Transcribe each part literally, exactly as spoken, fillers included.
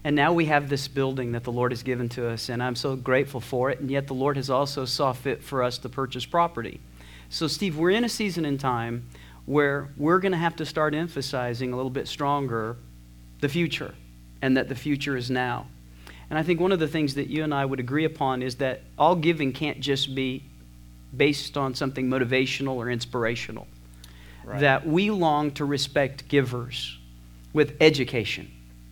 And now we have this building that the Lord has given to us, and I'm so grateful for it. And yet the Lord has also saw fit for us to purchase property. So, Steve, we're in a season in time where we're going to have to start emphasizing a little bit stronger the future, and that the future is now. And I think one of the things that you and I would agree upon is that all giving can't just be based on something motivational or inspirational. Right. That we long to respect givers with education.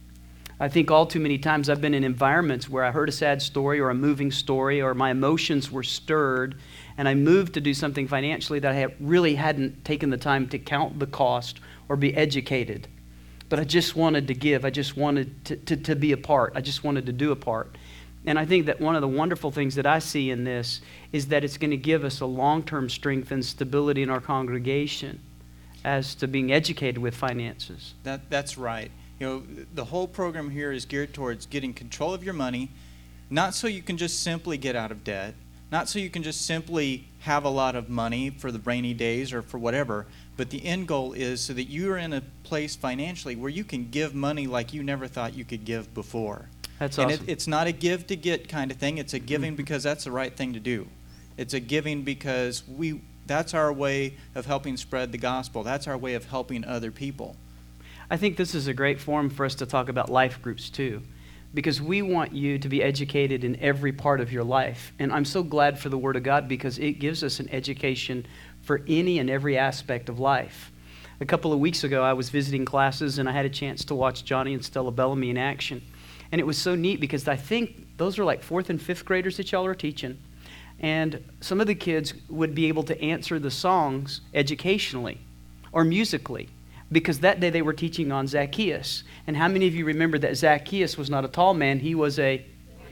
I think all too many times I've been in environments where I heard a sad story or a moving story, or my emotions were stirred, and I moved to do something financially that I had really hadn't taken the time to count the cost or be educated. But I just wanted to give. I just wanted to, to, to be a part. I just wanted to do a part. And I think that one of the wonderful things that I see in this is that it's going to give us a long-term strength and stability in our congregation as to being educated with finances. That That's right. You know, the whole program here is geared towards getting control of your money, not so you can just simply get out of debt, not so you can just simply have a lot of money for the rainy days or for whatever, but the end goal is so that you're in a place financially where you can give money like you never thought you could give before. That's and awesome. it, it's not a give to get kind of thing. It's a giving because that's the right thing to do. It's a giving because we that's our way of helping spread the gospel. That's our way of helping other people. I think this is a great forum for us to talk about life groups too, because we want you to be educated in every part of your life. And I'm so glad for the Word of God because it gives us an education for any and every aspect of life. A couple of weeks ago, I was visiting classes and I had a chance to watch Johnny and Stella Bellamy in action. And it was so neat because I think those are like fourth and fifth graders that y'all are teaching. And some of the kids would be able to answer the songs educationally or musically, because that day they were teaching on Zacchaeus. And how many of you remember that Zacchaeus was not a tall man, he was a...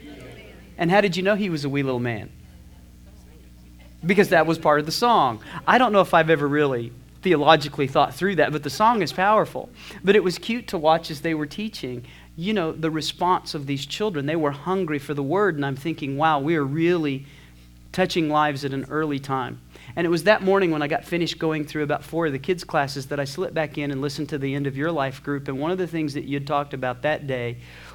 And how did you know he was a wee little man? Because that was part of the song. I don't know if I've ever really theologically thought through that, but the song is powerful. But it was cute to watch as they were teaching, you know, the response of these children. They were hungry for the Word, and I'm thinking, wow, we are really touching lives at an early time. And it was that morning when I got finished going through about four of the kids' classes that I slipped back in and listened to the end of your life group. And one of the things that you'd talked about that day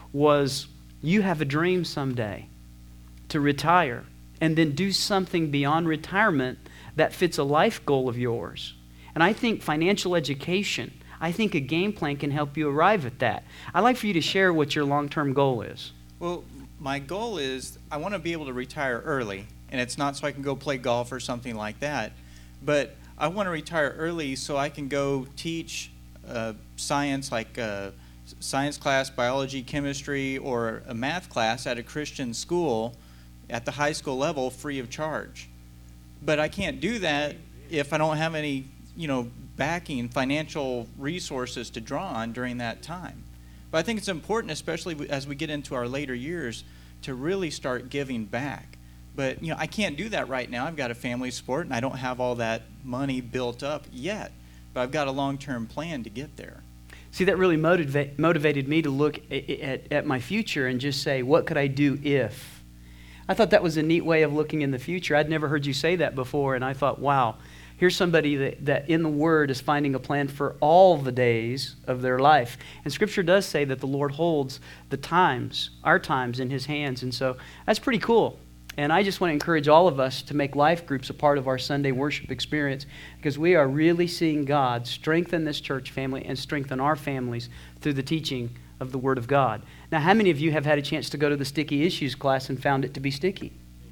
was you have a dream someday to retire and then do something beyond retirement that fits a life goal of yours. And I think financial education, I think a game plan can help you arrive at that. I'd like for you to share what your long-term goal is. Well, my goal is I want to be able to retire early. And it's not so I can go play golf or something like that. But I want to retire early so I can go teach uh, science, like a science class, biology, chemistry, or a math class at a Christian school at the high school level free of charge. But I can't do that if I don't have any, you know, backing, financial resources to draw on during that time. But I think it's important, especially as we get into our later years, to really start giving back. But, you know, I can't do that right now. I've got a family support, and I don't have all that money built up yet. But I've got a long-term plan to get there. See, that really motiva- motivated me to look at, at, at my future and just say, what could I do if? I thought that was a neat way of looking in the future. I'd never heard you say that before, and I thought, wow, here's somebody that, that in the Word is finding a plan for all the days of their life. And Scripture does say that the Lord holds the times, our times, in His hands. And so that's pretty cool. And I just want to encourage all of us to make life groups a part of our Sunday worship experience, because we are really seeing God strengthen this church family and strengthen our families through the teaching of the Word of God. Now, how many of you have had a chance to go to the Sticky Issues class and found it to be sticky?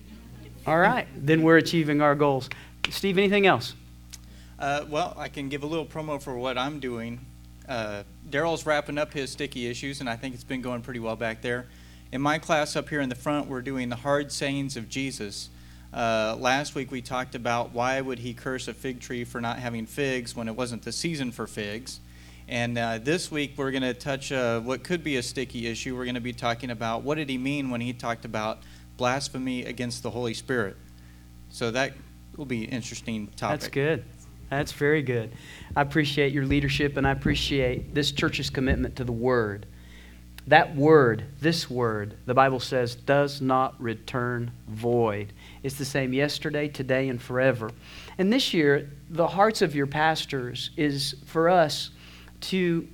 All right, then we're achieving our goals. Steve, anything else? Uh, well, I can give a little promo for what I'm doing. Uh, Daryl's wrapping up his Sticky Issues, and I think it's been going pretty well back there. In my class up here in the front, we're doing the hard sayings of Jesus. Uh, last week we talked about why would he curse a fig tree for not having figs when it wasn't the season for figs. And uh, this week we're going to touch uh, what could be a sticky issue. We're going to be talking about what did he mean when he talked about blasphemy against the Holy Spirit. So that will be an interesting topic. That's good. That's very good. I appreciate your leadership, and I appreciate this church's commitment to the Word. That word, this word, the Bible says, does not return void. It's the same yesterday, today, and forever. And this year, the hearts of your pastors is for us to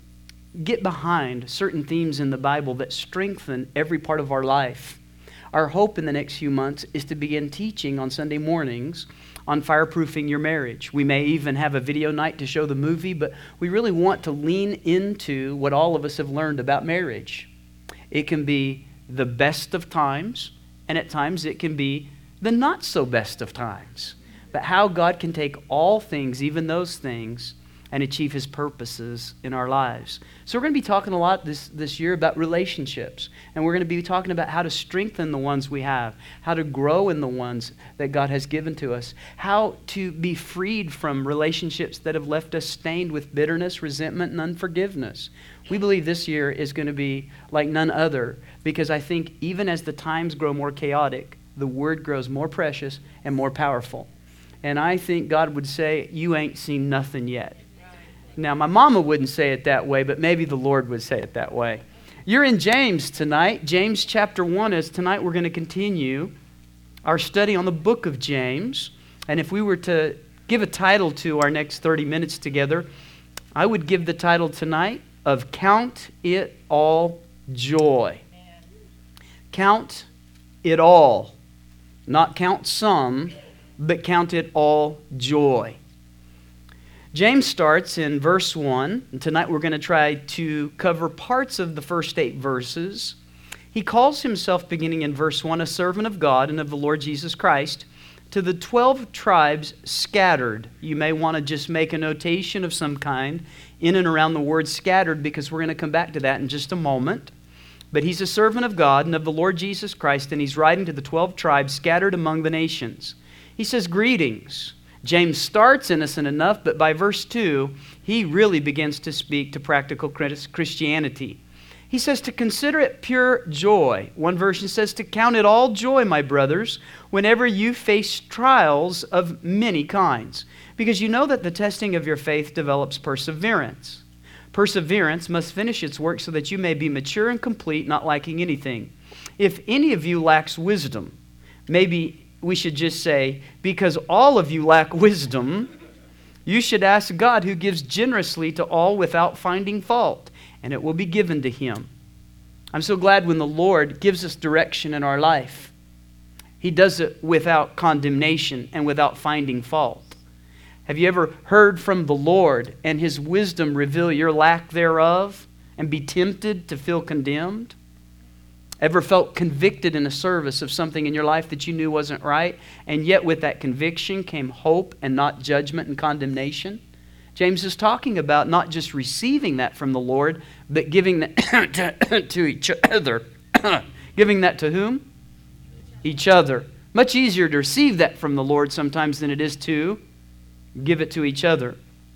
get behind certain themes in the Bible that strengthen every part of our life. Our hope in the next few months is to begin teaching on Sunday mornings on fireproofing your marriage. We may even have a video night to show the movie, but we really want to lean into what all of us have learned about marriage. It can be the best of times, and at times it can be the not so best of times. But how God can take all things, even those things, and achieve His purposes in our lives. So we're going to be talking a lot this, this year about relationships. And we're going to be talking about how to strengthen the ones we have, how to grow in the ones that God has given to us, how to be freed from relationships that have left us stained with bitterness, resentment, and unforgiveness. We believe this year is going to be like none other, because I think even as the times grow more chaotic, the Word grows more precious and more powerful. And I think God would say, you ain't seen nothing yet. Now, my mama wouldn't say it that way, but maybe the Lord would say it that way. You're in James tonight. James chapter one is tonight we're going to continue our study on the book of James. And if we were to give a title to our next thirty minutes together, I would give the title tonight of Count It All Joy. Count it all. Not count some, but count it all joy. James starts in verse one, and tonight we're going to try to cover parts of the first eight verses. He calls himself, beginning in verse one, a servant of God and of the Lord Jesus Christ, to the twelve tribes scattered. You may want to just make a notation of some kind in and around the word scattered, because we're going to come back to that in just a moment. But he's a servant of God and of the Lord Jesus Christ, and he's writing to the twelve tribes scattered among the nations. He says, greetings. James starts innocent enough, but by verse two, he really begins to speak to practical Christianity. He says to consider it pure joy. One version says to count it all joy, my brothers, whenever you face trials of many kinds, because you know that the testing of your faith develops perseverance. Perseverance must finish its work so that you may be mature and complete, not lacking anything. If any of you lacks wisdom, maybe we should just say, because all of you lack wisdom, you should ask God, who gives generously to all without finding fault, and it will be given to him. I'm so glad when the Lord gives us direction in our life. He does it without condemnation and without finding fault. Have you ever heard from the Lord and His wisdom reveal your lack thereof and be tempted to feel condemned? Ever felt convicted in a service of something in your life that you knew wasn't right, and yet with that conviction came hope and not judgment and condemnation? James is talking about not just receiving that from the Lord, but giving that to, to each other. Giving that to whom? Each other. Much easier to receive that from the Lord sometimes than it is to give it to each other.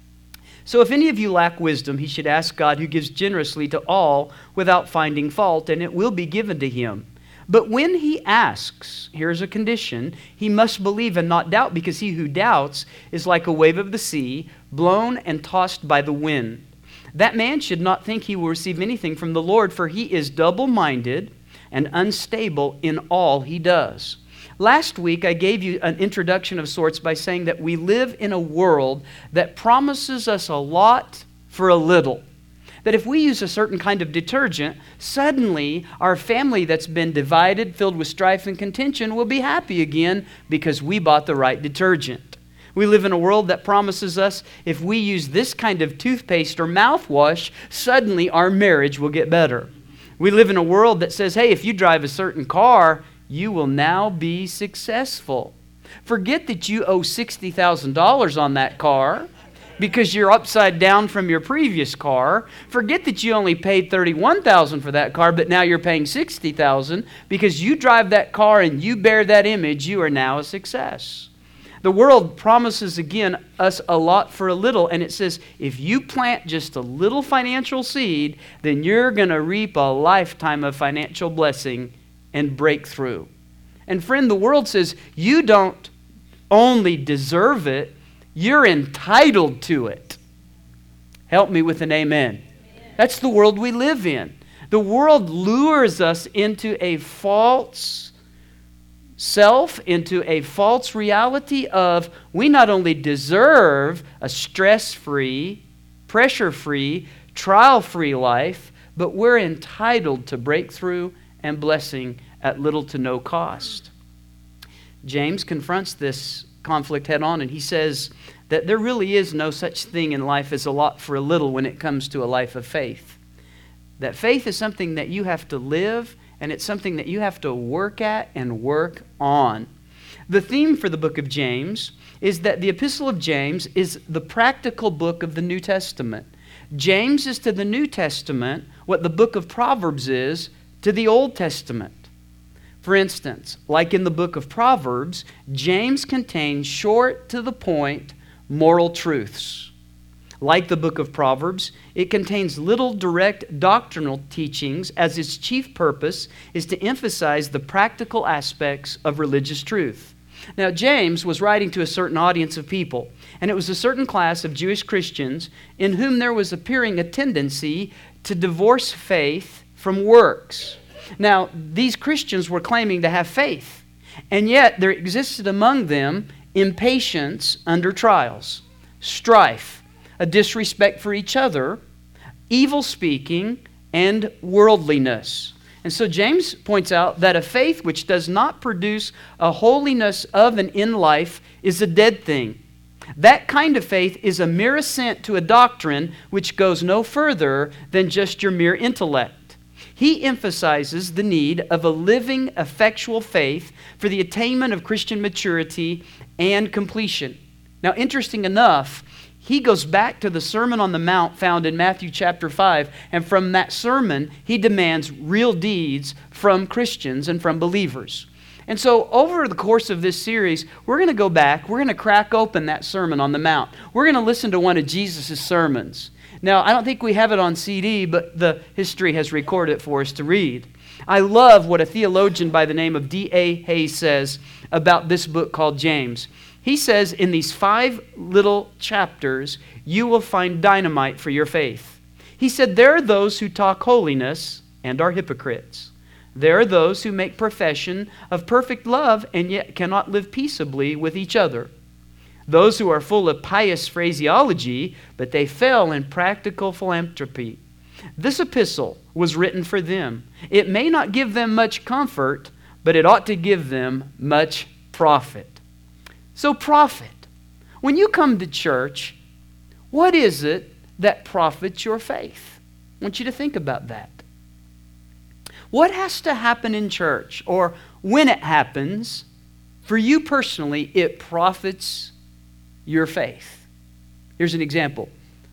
So if any of you lack wisdom, he should ask God, who gives generously to all without finding fault, and it will be given to him. But when he asks, here's a condition, he must believe and not doubt, because he who doubts is like a wave of the sea, blown and tossed by the wind. That man should not think he will receive anything from the Lord, for he is double-minded and unstable in all he does. Last week, I gave you an introduction of sorts by saying that we live in a world that promises us a lot for a little. That if we use a certain kind of detergent, suddenly our family that's been divided, filled with strife and contention, will be happy again because we bought the right detergent. We live in a world that promises us if we use this kind of toothpaste or mouthwash, suddenly our marriage will get better. We live in a world that says, hey, if you drive a certain car, you will now be successful. Forget that you owe sixty thousand dollars on that car because you're upside down from your previous car. Forget that you only paid thirty-one thousand dollars for that car, but now you're paying sixty thousand dollars because you drive that car and you bear that image. You are now a success. The world promises, again, us a lot for a little, and it says if you plant just a little financial seed, then you're going to reap a lifetime of financial blessing and breakthrough. And friend, the world says you don't only deserve it, you're entitled to it. Help me with an amen. That's the world we live in. The world lures us into a false self, into a false reality of we not only deserve a stress-free, pressure-free, trial-free life, but we're entitled to breakthrough and blessing at little to no cost. James confronts this conflict head on, and he says that there really is no such thing in life as a lot for a little when it comes to a life of faith. That faith is something that you have to live, and it's something that you have to work at and work on. The theme for the book of James is that the epistle of James is the practical book of the New Testament. James is to the New Testament what the book of Proverbs is to the Old Testament. For instance, like in the book of Proverbs, James contains short, to the point, moral truths. Like the book of Proverbs, it contains little direct doctrinal teachings, as its chief purpose is to emphasize the practical aspects of religious truth. Now, James was writing to a certain audience of people, and it was a certain class of Jewish Christians in whom there was appearing a tendency to divorce faith from works. Now, these Christians were claiming to have faith, and yet there existed among them impatience under trials, strife, a disrespect for each other, evil speaking, and worldliness. And so James points out that a faith which does not produce a holiness of and in life is a dead thing. That kind of faith is a mere assent to a doctrine which goes no further than just your mere intellect. He emphasizes the need of a living, effectual faith for the attainment of Christian maturity and completion. Now, interesting enough, he goes back to the Sermon on the Mount found in Matthew chapter five, and from that sermon, he demands real deeds from Christians and from believers. And so over the course of this series, we're going to go back, we're going to crack open that Sermon on the Mount. We're going to listen to one of Jesus' sermons. Now, I don't think we have it on C D, but the history has recorded it for us to read. I love what a theologian by the name of D A Hayes says about this book called James. He says, in these five little chapters, you will find dynamite for your faith. He said, there are those who talk holiness and are hypocrites. There are those who make profession of perfect love and yet cannot live peaceably with each other. Those who are full of pious phraseology, but they fail in practical philanthropy. This epistle was written for them. It may not give them much comfort, but it ought to give them much profit. So profit. When you come to church, what is it that profits your faith? I want you to think about that. What has to happen in church, or when it happens, for you personally, it profits your faith? Here's an example.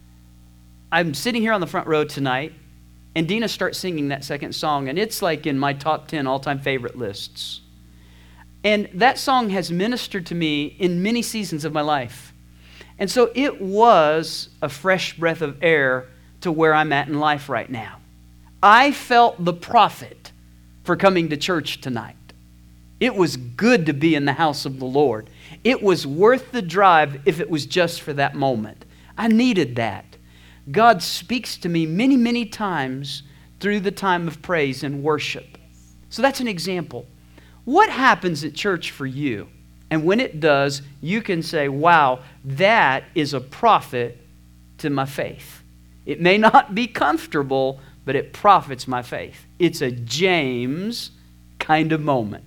I'm sitting here on the front row tonight, and Dina starts singing that second song, and it's like in my top ten all-time favorite lists. And that song has ministered to me in many seasons of my life. And so it was a fresh breath of air to where I'm at in life right now. I felt the profit for coming to church tonight. It was good to be in the house of the Lord. It was worth the drive if it was just for that moment. I needed that. God speaks to me many, many times through the time of praise and worship. So that's an example. What happens at church for you? And when it does, you can say, wow, that is a profit to my faith. It may not be comfortable, but it profits my faith. It's a James kind of moment.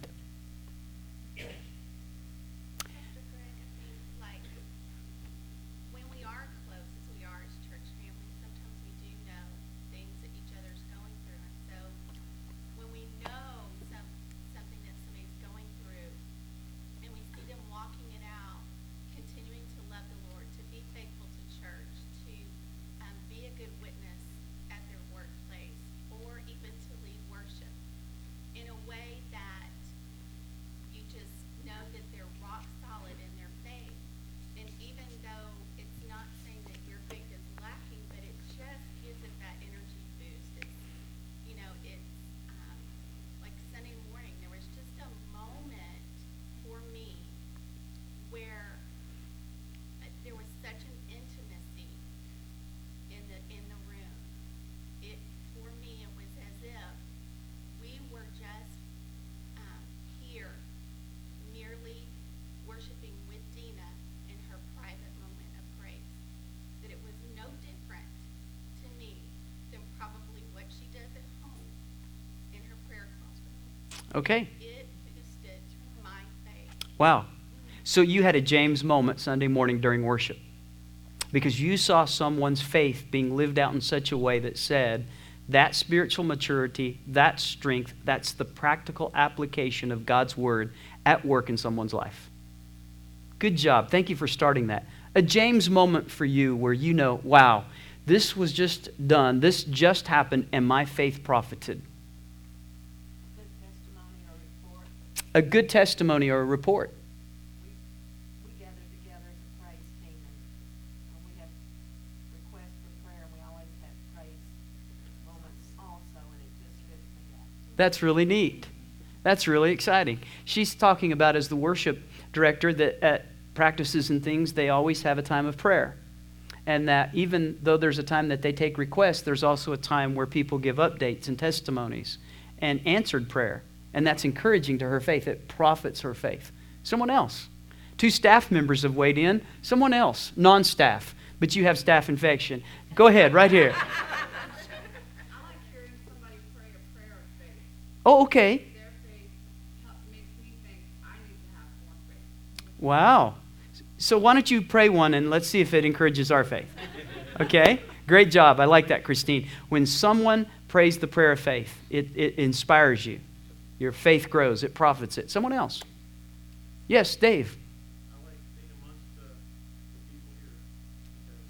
In a way that Okay. It boosted my faith. Wow. So you had a James moment Sunday morning during worship because you saw someone's faith being lived out in such a way that said that spiritual maturity, that strength, that's the practical application of God's word at work in someone's life. Good job. Thank you for starting that. A James moment for you where you know, wow, this was just done, this just happened, and my faith profited. Good testimony or report. A good testimony or a report. We, we gather together as a praise team, and when we have requests for prayer, we always have praise moments also, and it just lifts me up. That's really neat. That's really exciting. She's talking about, as the worship director, that at practices and things, they always have a time of prayer. And that even though there's a time that they take requests, there's also a time where people give updates and testimonies and answered prayer. And that's encouraging to her faith. It profits her faith. Someone else. Two staff members have weighed in. Someone else, non-staff, but you have staph infection. Go ahead, right here. I like hearing somebody pray a prayer of faith. Oh, okay. Their faith help- makes me think I need to have more faith. Wow. So why don't you pray one and let's see if it encourages our faith. Okay? Great job. I like that, Christine. When someone prays the prayer of faith, it, it inspires you. Your faith grows. It profits it. Someone else. Yes, Dave. I like being amongst the, the people here because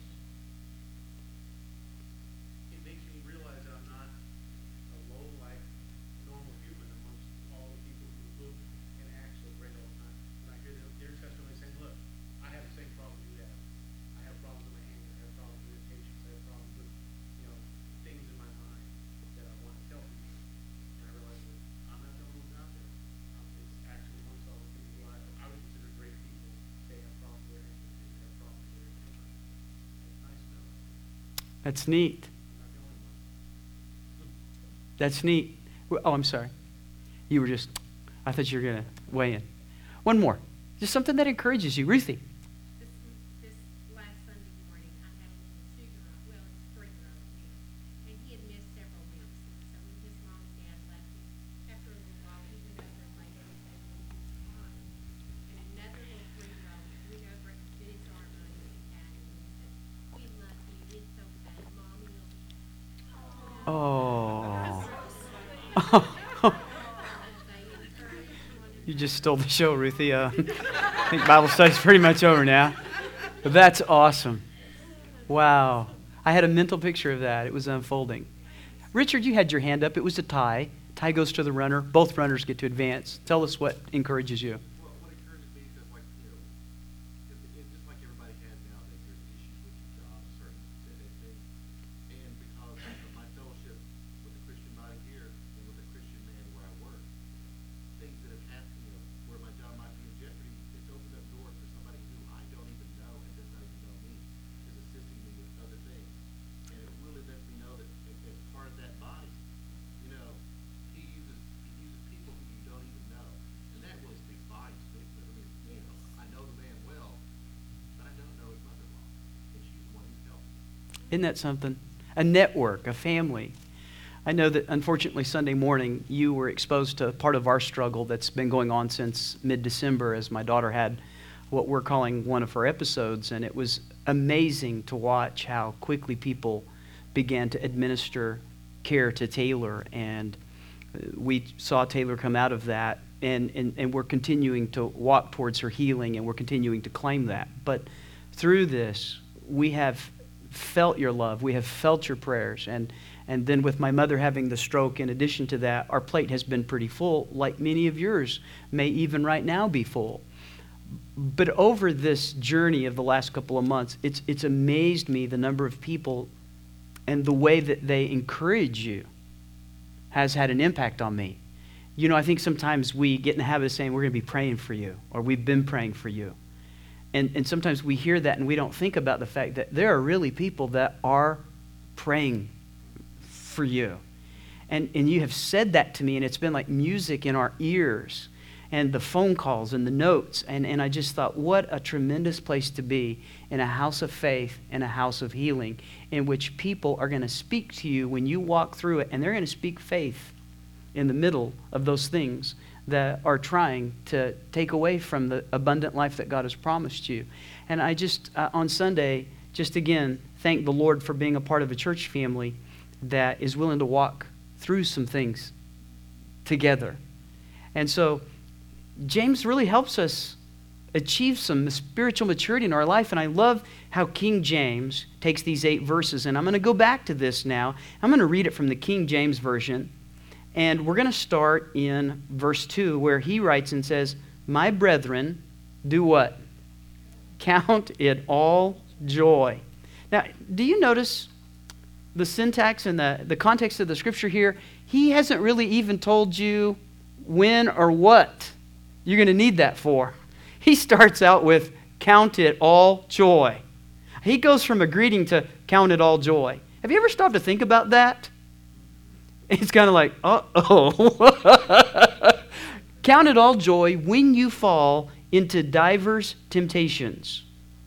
it makes me realize that I'm not a low life, normal human amongst all the people who look and act so great all the time. And I hear their, their testimony saying, look, I have the same problem you have. I have problems with my anger. I have problems with irritations. I have problems with, you know, things in my mind that I want to tell people. And I realize that I'm not the only one out there. Um, it's actually amongst all the people who I, I would consider great people. They have problems with their anger. They have problems with their irritation. And it's nice to know I'm That's neat. not the only one. That's neat. Oh, I'm sorry. You were just, I thought you were going to weigh in. One more. Just something that encourages you. Ruthie. This, this last Sunday morning, I had a little two-year-old, well, it's three-year-old here, and he had missed several weeks. And so when his mom and dad left him, after a little while, he went over and laid on his table and he was crying. And another little three-year-old went over and put his arm on him and patted him and said, "We love you. It's okay. Mommy will be back." Oh. They encouraged one You just stole the show, Ruthie. Uh, I think Bible study's pretty much over now. But that's awesome. Wow. I had a mental picture of that. It was unfolding. Richard, you had your hand up. It was a tie. Tie goes to the runner. Both runners get to advance. Tell us what encourages you. Well, what encourages me is that, like, you know, it, it, just like everybody has nowadays, there's issues with your job, certain specific things. And because of my fellowship with the Christian body here and with a Christian man where I work, things that have happened, you know, where my job might be in jeopardy, it's opened up doors for somebody who I don't even know and does not even know me, is assisting me with other things. And it really lets me know that as as part of that body, you know, he uses he uses people who you don't even know. And that really speaks volumes to me. Because, I mean, you know, I know the man well, but I don't know his mother-in-law. And she's the one who's helped me. Isn't that something? A network, a family. I know that unfortunately Sunday morning you were exposed to part of our struggle that's been going on since mid-December as my daughter had what we're calling one of her episodes, and it was amazing to watch how quickly people began to administer care to Taylor, and we saw Taylor come out of that, and, and, and we're continuing to walk towards her healing, and we're continuing to claim that. But through this, we have felt your love. We have felt your prayers. And, and then with my mother having the stroke, in addition to that, our plate has been pretty full, like many of yours may even right now be full. But over this journey of the last couple of months, it's, it's amazed me the number of people and the way that they encourage you has had an impact on me. You know, I think sometimes we get in the habit of saying, we're going to be praying for you, or we've been praying for you. And, and sometimes we hear that and we don't think about the fact that there are really people that are praying for you. And, and you have said that to me, and it's been like music in our ears, and the phone calls and the notes. And, and I just thought, what a tremendous place to be in a house of faith and a house of healing, in which people are going to speak to you when you walk through it, and they're going to speak faith in the middle of those things that are trying to take away from the abundant life that God has promised you. And I just, uh, on Sunday, just again, thank the Lord for being a part of a church family that is willing to walk through some things together. And so James really helps us achieve some spiritual maturity in our life. And I love how King James takes these eight verses. And I'm going to go back to this now. I'm going to read it from the King James Version. And we're going to start in verse two, where he writes and says, "My brethren, do what? Count it all joy." Now, do you notice the syntax and the, the context of the scripture here? He hasn't really even told you when or what you're going to need that for. He starts out with, "Count it all joy." He goes from a greeting to "count it all joy." Have you ever stopped to think about that? It's kind of like, uh-oh. "Count it all joy when you fall into divers temptations,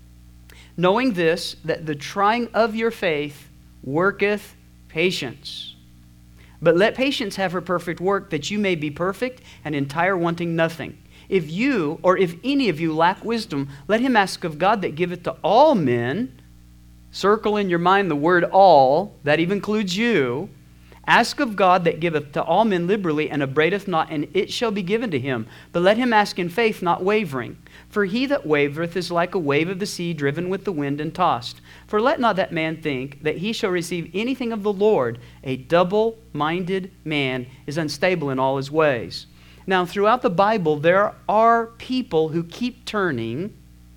knowing this, that the trying of your faith worketh patience. But let patience have her perfect work, that you may be perfect and entire, wanting nothing. If you, or if any of you lack wisdom, let him ask of God that giveth to all men." Circle in your mind the word all, that even includes you. "Ask of God that giveth to all men liberally, and upbraideth not, and it shall be given to him. But let him ask in faith, not wavering. For he that wavereth is like a wave of the sea, driven with the wind and tossed. For let not that man think that he shall receive anything of the Lord. A double-minded man is unstable in all his ways." Now, throughout the Bible, there are people who keep turning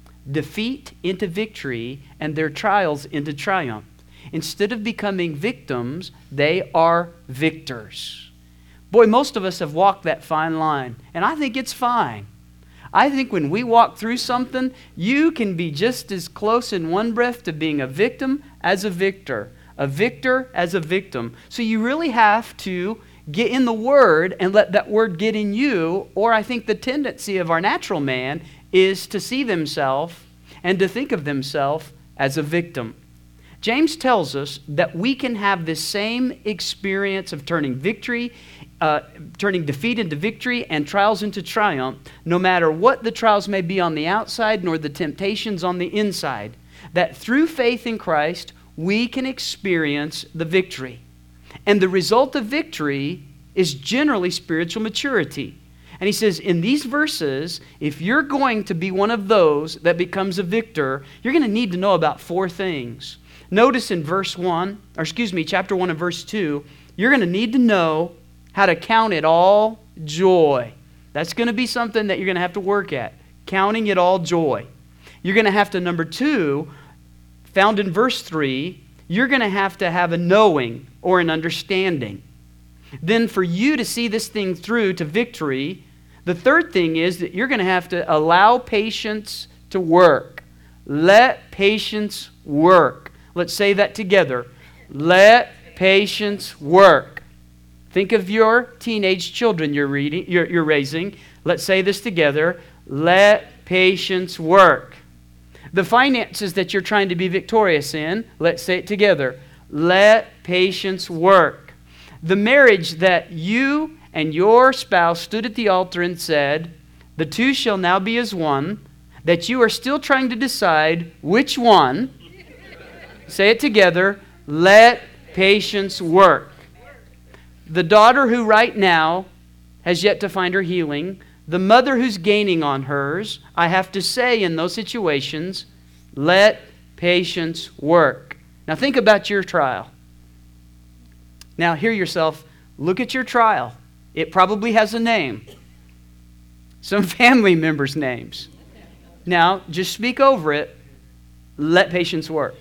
defeat into victory and their trials into triumph. Instead of becoming victims, they are victors. Boy, most of us have walked that fine line, and I think it's fine. I think when we walk through something, you can be just as close in one breath to being a victim as a victor, a victor as a victim. So you really have to get in the Word and let that Word get in you, or I think the tendency of our natural man is to see themselves and to think of themselves as a victim. James tells us that we can have this same experience of turning victory, uh, turning defeat into victory and trials into triumph, no matter what the trials may be on the outside nor the temptations on the inside. That through faith in Christ, we can experience the victory. And the result of victory is generally spiritual maturity. And he says, in these verses, if you're going to be one of those that becomes a victor, you're going to need to know about four things. Notice in verse one, or excuse me, chapter one and verse two, you're going to need to know how to count it all joy. That's going to be something that you're going to have to work at, counting it all joy. You're going to have to, number two, found in verse three, you're going to have to have a knowing or an understanding. Then for you to see this thing through to victory, the third thing is that you're going to have to allow patience to work. Let patience work. Let's say that together. Let patience work. Think of your teenage children you're, reading, you're, you're raising. Let's say this together. Let patience work. The finances that you're trying to be victorious in, let's say it together. Let patience work. The marriage that you and your spouse stood at the altar and said, the two shall now be as one, that you are still trying to decide which one. Say it together. Let patience work. The daughter who right now has yet to find her healing, the mother who's gaining on hers, I have to say in those situations, let patience work. Now think about your trial. Now hear yourself, look at your trial. It probably has a name. Some family members' names. Now just speak over it. Let patience work.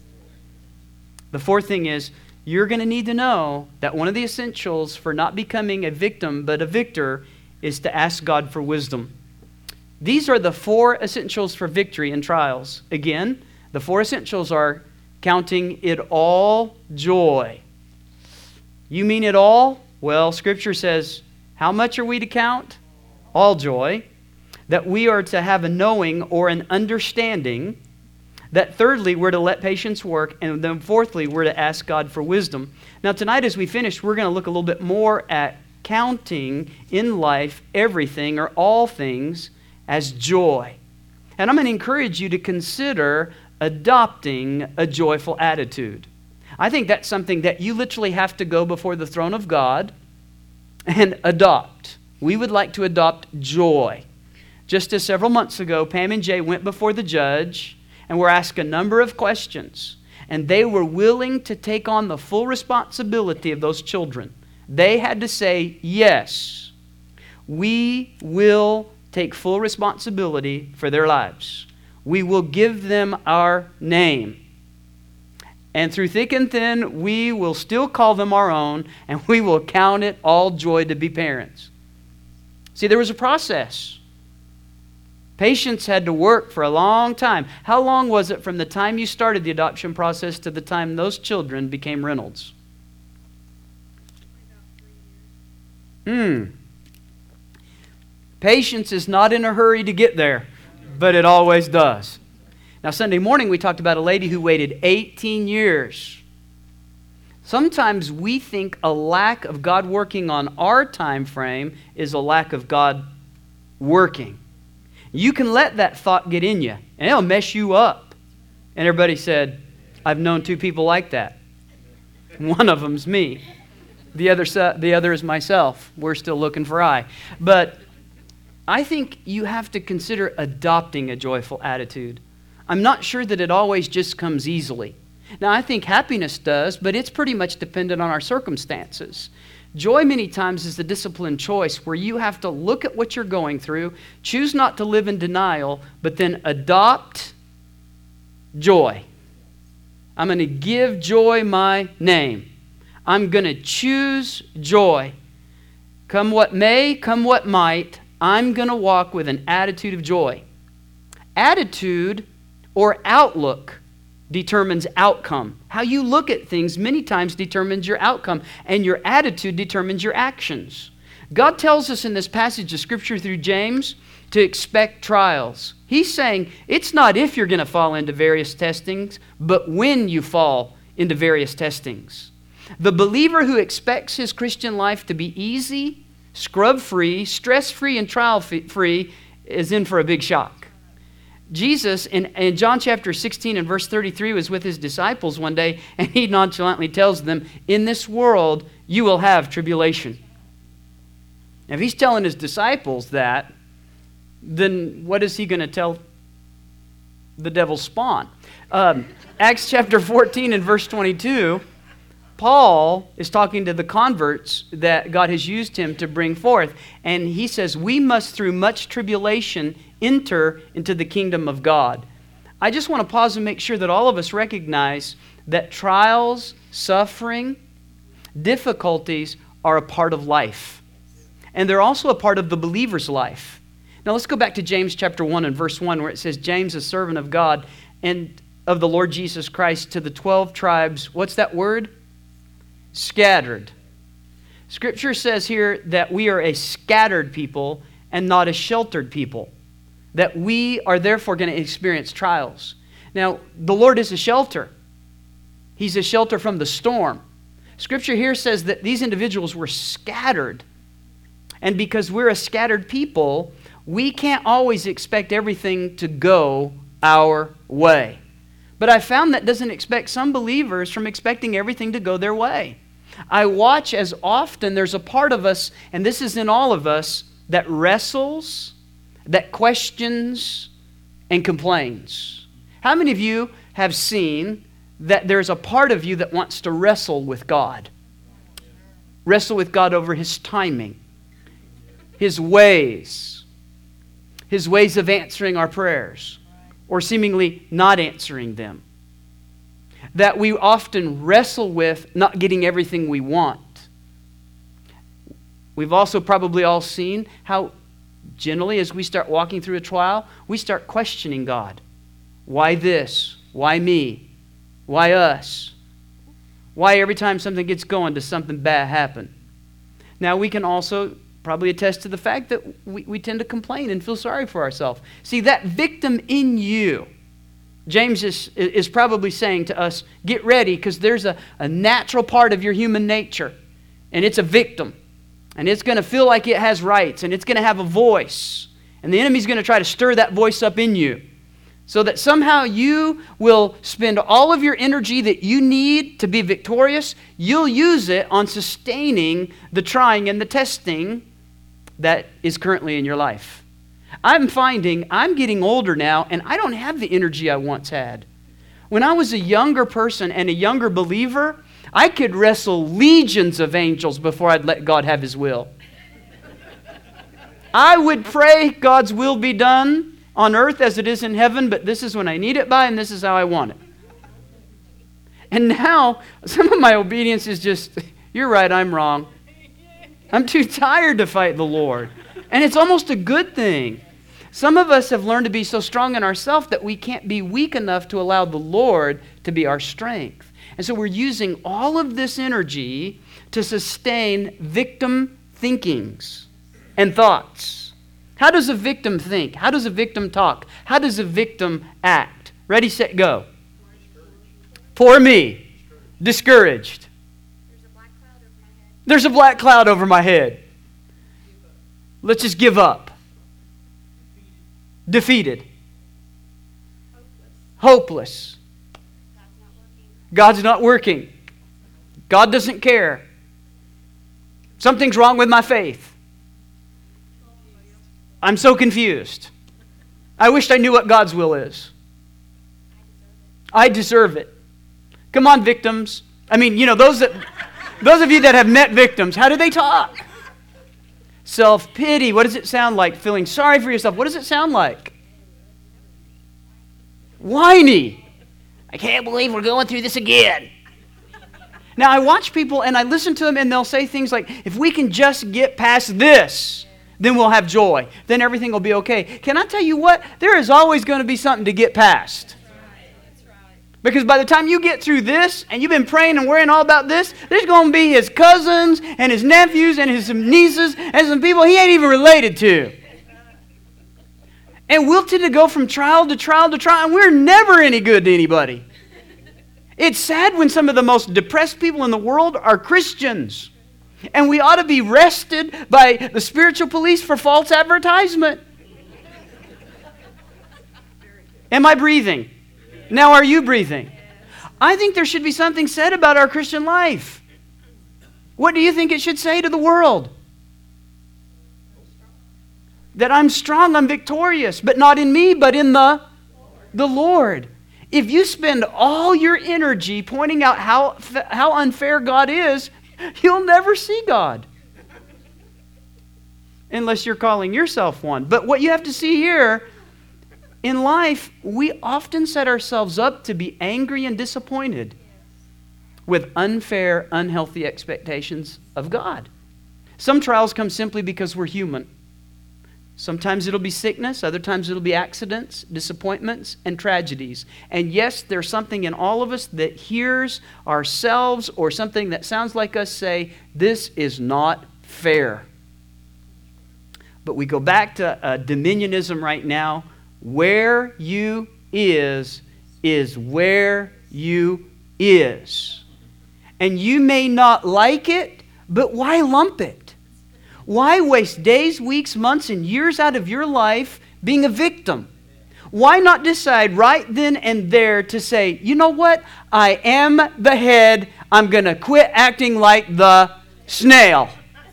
The fourth thing is, you're going to need to know that one of the essentials for not becoming a victim but a victor is to ask God for wisdom. These are the four essentials for victory in trials. Again, the four essentials are counting it all joy. You mean it all? Well, Scripture says, how much are we to count? All joy. That we are to have a knowing or an understanding. That thirdly, we're to let patience work. And then fourthly, we're to ask God for wisdom. Now tonight as we finish, we're going to look a little bit more at counting in life everything or all things as joy. And I'm going to encourage you to consider adopting a joyful attitude. I think that's something that you literally have to go before the throne of God and adopt. We would like to adopt joy. Just as several months ago, Pam and Jay went before the judge and were asked a number of questions. And they were willing to take on the full responsibility of those children. They had to say, yes, we will take full responsibility for their lives. We will give them our name. And through thick and thin, we will still call them our own, and we will count it all joy to be parents. See, there was a process. Patience had to work for a long time. How long was it from the time you started the adoption process to the time those children became Reynolds? Hmm. Patience is not in a hurry to get there, but it always does. Now, Sunday morning we talked about a lady who waited eighteen years. Sometimes we think a lack of God working on our time frame is a lack of God working. You can let that thought get in you, and it'll mess you up. And everybody said, I've known two people like that. One of them's me. The other, the other is myself. We're still looking for I. But I think you have to consider adopting a joyful attitude. I'm not sure that it always just comes easily. Now, I think happiness does, but it's pretty much dependent on our circumstances. Joy many times is the disciplined choice where you have to look at what you're going through, choose not to live in denial, but then adopt joy. I'm going to give joy my name. I'm going to choose joy. Come what may, come what might, I'm going to walk with an attitude of joy. Attitude or outlook determines outcome. How you look at things many times determines your outcome, and your attitude determines your actions. God tells us in this passage of Scripture through James to expect trials. He's saying it's not if you're going to fall into various testings, but when you fall into various testings. The believer who expects his Christian life to be easy, scrub-free, stress-free, and trial-free is in for a big shock. Jesus, in, in John chapter sixteen and verse thirty-three, was with his disciples one day, and he nonchalantly tells them, in this world you will have tribulation. Now, if he's telling his disciples that, then what is he going to tell the devil's spawn? Um, Acts chapter fourteen and verse twenty-two, Paul is talking to the converts that God has used him to bring forth. And he says, we must through much tribulation enter into the kingdom of God. I just want to pause and make sure that all of us recognize that trials, suffering, difficulties are a part of life. And they're also a part of the believer's life. Now let's go back to James chapter one and verse one, where it says, James, a servant of God and of the Lord Jesus Christ, to the twelve tribes. What's that word? Scattered. Scripture says here that we are a scattered people and not a sheltered people. That we are therefore going to experience trials. Now, the Lord is a shelter. He's a shelter from the storm. Scripture here says that these individuals were scattered. And because we're a scattered people, we can't always expect everything to go our way. But I found that doesn't expect some believers from expecting everything to go their way. I watch as often there's a part of us, and this is in all of us, that wrestles, that questions, and complains. How many of you have seen that there's a part of you that wants to wrestle with God? Wrestle with God over His timing, His ways, His ways of answering our prayers, or seemingly not answering them. That we often wrestle with not getting everything we want. We've also probably all seen how generally as we start walking through a trial, we start questioning God. Why this? Why me? Why us? Why every time something gets going does something bad happen? Now we can also probably attest to the fact that we, we tend to complain and feel sorry for ourselves. See, that victim in you, James is, is probably saying to us, get ready, because there's a, a natural part of your human nature, and it's a victim. And it's going to feel like it has rights, and it's going to have a voice. And the enemy's going to try to stir that voice up in you, so that somehow you will spend all of your energy that you need to be victorious. You'll use it on sustaining the trying and the testing that is currently in your life. I'm finding I'm getting older now, and I don't have the energy I once had. When I was a younger person and a younger believer, I could wrestle legions of angels before I'd let God have His will. I would pray God's will be done on earth as it is in heaven, but this is when I need it by, and this is how I want it. And now, some of my obedience is just, you're right, I'm wrong. I'm too tired to fight the Lord. And it's almost a good thing. Some of us have learned to be so strong in ourselves that we can't be weak enough to allow the Lord to be our strength. And so we're using all of this energy to sustain victim thinkings and thoughts. How does a victim think? How does a victim talk? How does a victim act? Ready, set, go. Poor me. Discouraged. There's a black cloud over my head. There's a black cloud over my head. Let's just give up. Defeated. Hopeless. Hopeless. God's not working. God's not working. God doesn't care. Something's wrong with my faith. I'm so confused. I wished I knew what God's will is. I deserve it. Come on, victims. I mean, you know, those that, those of you that have met victims, how do they talk? Self-pity. What does it sound like? Feeling sorry for yourself. What does it sound like? Whiny. I can't believe we're going through this again. Now, I watch people and I listen to them and they'll say things like, if we can just get past this, then we'll have joy. Then everything will be okay. Can I tell you what? There is always going to be something to get past. Because by the time you get through this, and you've been praying and worrying all about this, there's going to be his cousins and his nephews and his nieces and some people he ain't even related to. And we'll tend to go from trial to trial to trial, and we're never any good to anybody. It's sad when some of the most depressed people in the world are Christians. And we ought to be arrested by the spiritual police for false advertisement. Am I breathing? Now are you breathing? I think there should be something said about our Christian life. What do you think it should say to the world? That I'm strong, I'm victorious, but not in me, but in the, the Lord. If you spend all your energy pointing out how, how unfair God is, you'll never see God. Unless you're calling yourself one. But what you have to see here, in life, we often set ourselves up to be angry and disappointed with unfair, unhealthy expectations of God. Some trials come simply because we're human. Sometimes it'll be sickness, other times it'll be accidents, disappointments, and tragedies. And yes, there's something in all of us that hears ourselves or something that sounds like us say, this is not fair. But we go back to uh, dominionism right now. Where you is, is where you is. And you may not like it, but why lump it? Why waste days, weeks, months, and years out of your life being a victim? Why not decide right then and there to say, you know what? I am the head. I'm going to quit acting like the snail.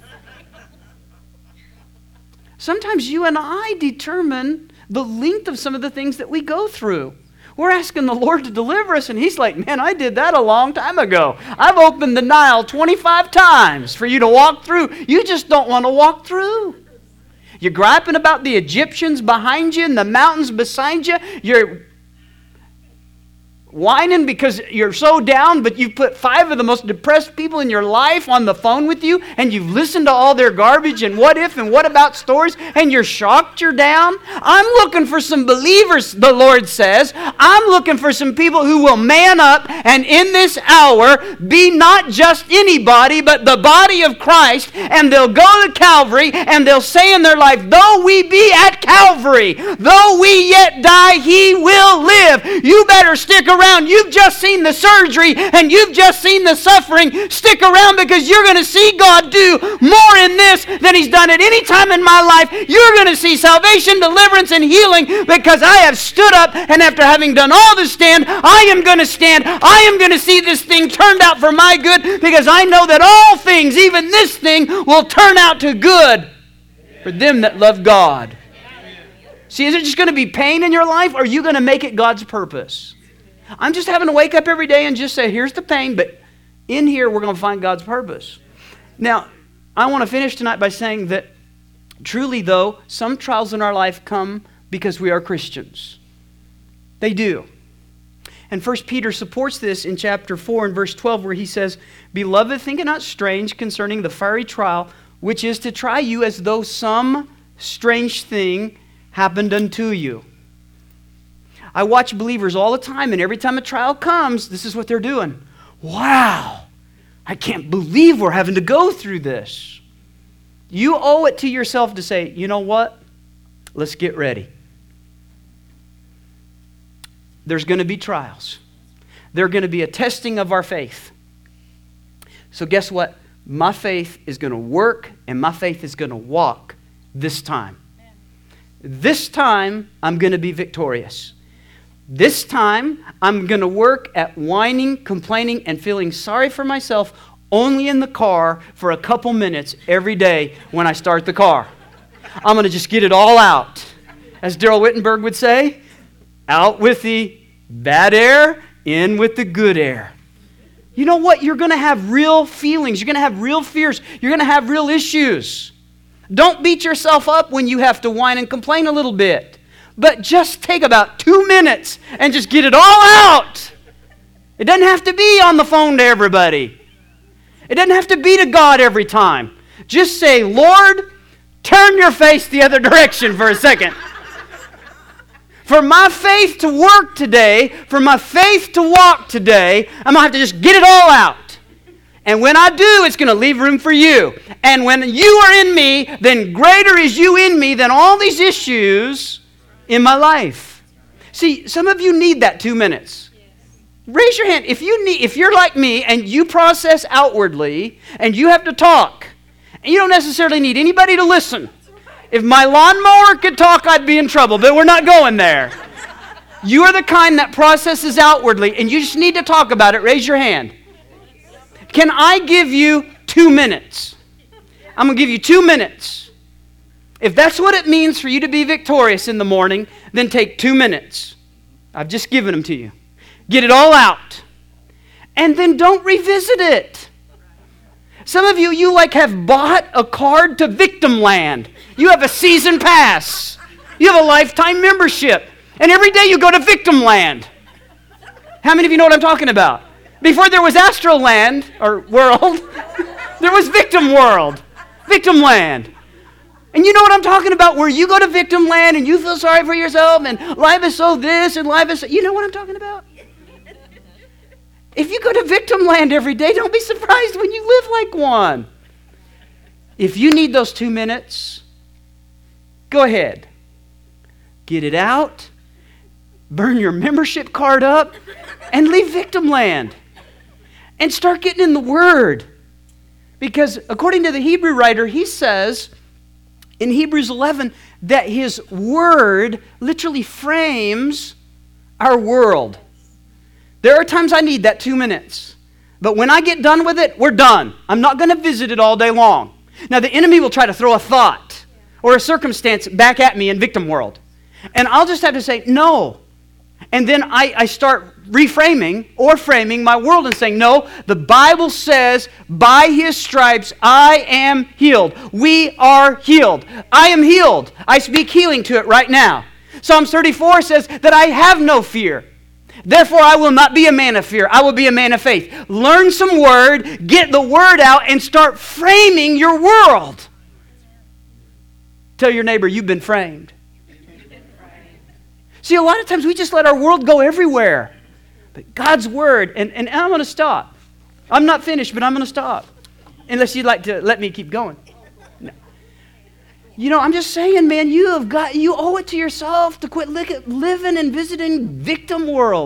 Sometimes you and I determine the length of some of the things that we go through. We're asking the Lord to deliver us, and He's like, man, I did that a long time ago. I've opened the Nile twenty-five times for you to walk through. You just don't want to walk through. You're griping about the Egyptians behind you and the mountains beside you. You're whining because you're so down, but you've put five of the most depressed people in your life on the phone with you, and you've listened to all their garbage and what if and what about stories, and you're shocked you're down. I'm looking for some believers, the Lord says. I'm looking for some people who will man up and in this hour be not just anybody, but the body of Christ, and they'll go to Calvary and they'll say in their life, though we be at Calvary, though we yet die, He will live. You better stick around around. You've just seen the surgery and you've just seen the suffering. Stick around because you're going to see God do more in this than He's done at any time in my life. You're going to see salvation, deliverance, and healing because I have stood up, and after having done all to stand, I am going to stand. I am going to see this thing turned out for my good because I know that all things, even this thing, will turn out to good for them that love God. See, is it just going to be pain in your life, or are you going to make it God's purpose? I'm just having to wake up every day and just say, here's the pain, but in here we're going to find God's purpose. Now, I want to finish tonight by saying that truly, though, some trials in our life come because we are Christians. They do. And First Peter supports this in chapter four and verse twelve, where he says, Beloved, think it not strange concerning the fiery trial, which is to try you as though some strange thing happened unto you. I watch believers all the time, and every time a trial comes, this is what they're doing. Wow, I can't believe we're having to go through this. You owe it to yourself to say, you know what? Let's get ready. There's going to be trials. There's going to be a testing of our faith. So guess what? My faith is going to work, and my faith is going to walk this time. This time, I'm going to be victorious. This time, I'm going to work at whining, complaining, and feeling sorry for myself only in the car for a couple minutes every day when I start the car. I'm going to just get it all out. As Daryl Wittenberg would say, out with the bad air, in with the good air. You know what? You're going to have real feelings. You're going to have real fears. You're going to have real issues. Don't beat yourself up when you have to whine and complain a little bit. But just take about two minutes and just get it all out. It doesn't have to be on the phone to everybody. It doesn't have to be to God every time. Just say, Lord, turn your face the other direction for a second. For my faith to work today, for my faith to walk today, I'm going to have to just get it all out. And when I do, it's going to leave room for you. And when you are in me, then greater is you in me than all these issues in my life. See, some of you need that two minutes. Raise your hand. If you need, if you're like me and you process outwardly and you have to talk, and you don't necessarily need anybody to listen. If my lawnmower could talk, I'd be in trouble, but we're not going there. You are the kind that processes outwardly and you just need to talk about it. Raise your hand. Can I give you two minutes? I'm going to give you two minutes. If that's what it means for you to be victorious in the morning, then take two minutes. I've just given them to you. Get it all out. And then don't revisit it. Some of you, you like have bought a card to Victim Land. You have a season pass. You have a lifetime membership. And every day you go to Victim Land. How many of you know what I'm talking about? Before there was Astroland, or World, there was Victim World, Victim Land. And you know what I'm talking about, where you go to Victim Land and you feel sorry for yourself and life is so this and life is so... You know what I'm talking about? If you go to Victim Land every day, don't be surprised when you live like one. If you need those two minutes, go ahead. Get it out, burn your membership card up, and leave Victim Land. And start getting in the Word. Because according to the Hebrew writer, he says in Hebrews eleven that his Word literally frames our world. There are times I need that two minutes. But when I get done with it, we're done. I'm not going to visit it all day long. Now, the enemy will try to throw a thought or a circumstance back at me in Victim World. And I'll just have to say, no. And then I, I start reframing or framing my world and saying, no, the Bible says, by His stripes I am healed. We are healed. I am healed. I speak healing to it right now. Psalms thirty-four says that I have no fear. Therefore, I will not be a man of fear. I will be a man of faith. Learn some word, get the word out, and start framing your world. Tell your neighbor, you've been framed. See, a lot of times we just let our world go everywhere. But God's Word, and, and I'm going to stop. I'm not finished, but I'm going to stop. Unless you'd like to let me keep going. No. You know, I'm just saying, man, you have got, you owe it to yourself to quit li- living and visiting Victim World.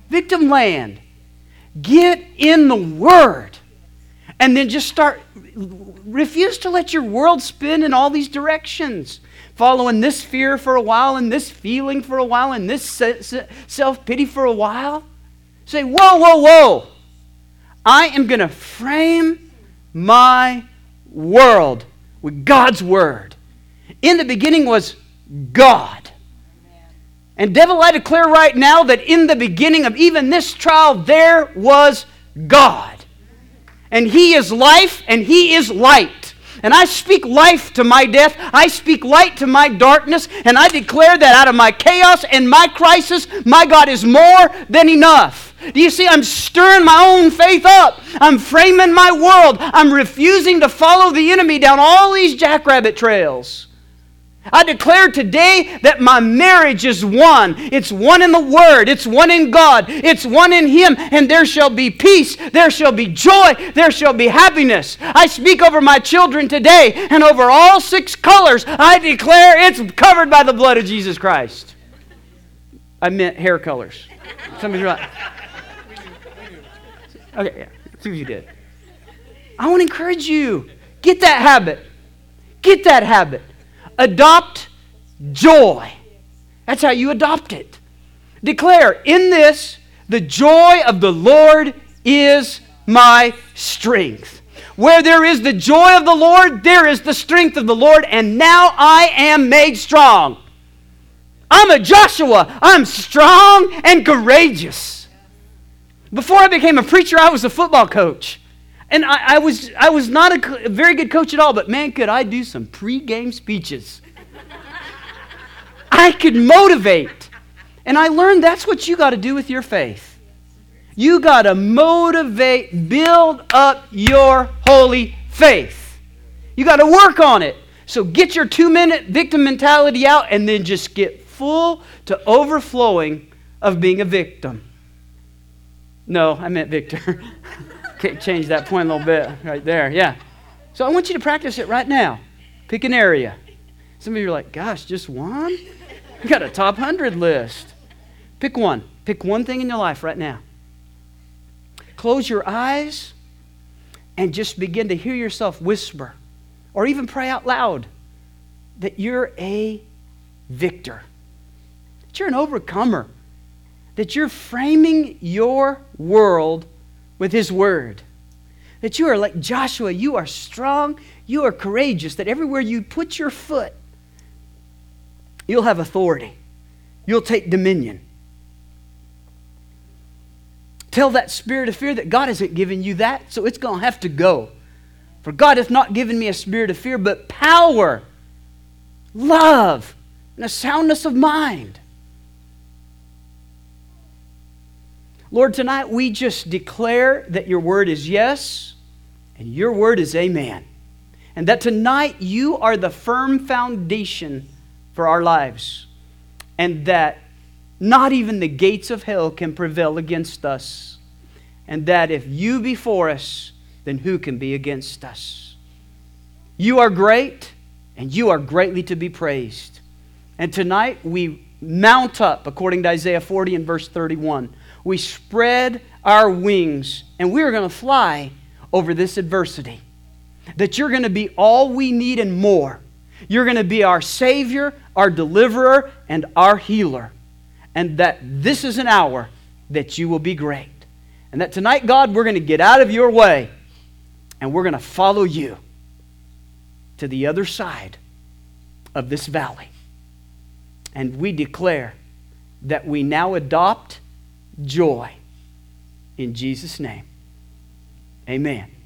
victim land. Get in the Word. And then just start, refuse to let your world spin in all these directions. Following this fear for a while, and this feeling for a while, and this self-pity for a while. Say, whoa, whoa, whoa. I am going to frame my world with God's Word. In the beginning was God. And devil, I declare right now that in the beginning of even this trial, there was God. And He is life, and He is light. And I speak life to my death. I speak light to my darkness. And I declare that out of my chaos and my crisis, my God is more than enough. Do you see? I'm stirring my own faith up. I'm framing my world. I'm refusing to follow the enemy down all these jackrabbit trails. I declare today that my marriage is one. It's one in the Word. It's one in God. It's one in Him. And there shall be peace. There shall be joy. There shall be happiness. I speak over my children today, and over all six colors, I declare it's covered by the blood of Jesus Christ. I meant hair colors. Somebody's right. Okay, yeah. See what you did. I want to encourage you. Get that habit. Get that habit. Adopt joy. That's how you adopt it. Declare, in this, the joy of the Lord is my strength. Where there is the joy of the Lord, there is the strength of the Lord, and now I am made strong. I'm a Joshua. I'm strong and courageous. Before I became a preacher, I was a football coach. And I, I was I was not a, a very good coach at all, but man, could I do some pre-game speeches. I could motivate. And I learned that's what you got to do with your faith. You got to motivate, build up your holy faith. You got to work on it. So get your two-minute victim mentality out, and then just get full to overflowing of being a victim. No, I meant Victor. Change that point a little bit right there. Yeah. So I want you to practice it right now. Pick an area. Some of you are like, gosh, just one? You got a top one hundred list. Pick one. Pick one thing in your life right now. Close your eyes and just begin to hear yourself whisper or even pray out loud that you're a victor, that you're an overcomer, that you're framing your world with His Word. That you are like Joshua, you are strong, you are courageous, that everywhere you put your foot, you'll have authority. You'll take dominion. Tell that spirit of fear that God hasn't given you that, so it's going to have to go. For God hath not given me a spirit of fear, but power, love, and a soundness of mind. Lord, tonight we just declare that your word is yes and your word is amen. And that tonight you are the firm foundation for our lives. And that not even the gates of hell can prevail against us. And that if you be for us, then who can be against us? You are great and you are greatly to be praised. And tonight we mount up according to Isaiah forty and verse thirty-one. We spread our wings, and we're going to fly over this adversity. That you're going to be all we need and more. You're going to be our Savior, our Deliverer, and our Healer. And that this is an hour that you will be great. And that tonight, God, we're going to get out of your way, and we're going to follow you to the other side of this valley. And we declare that we now adopt joy in Jesus' name. Amen.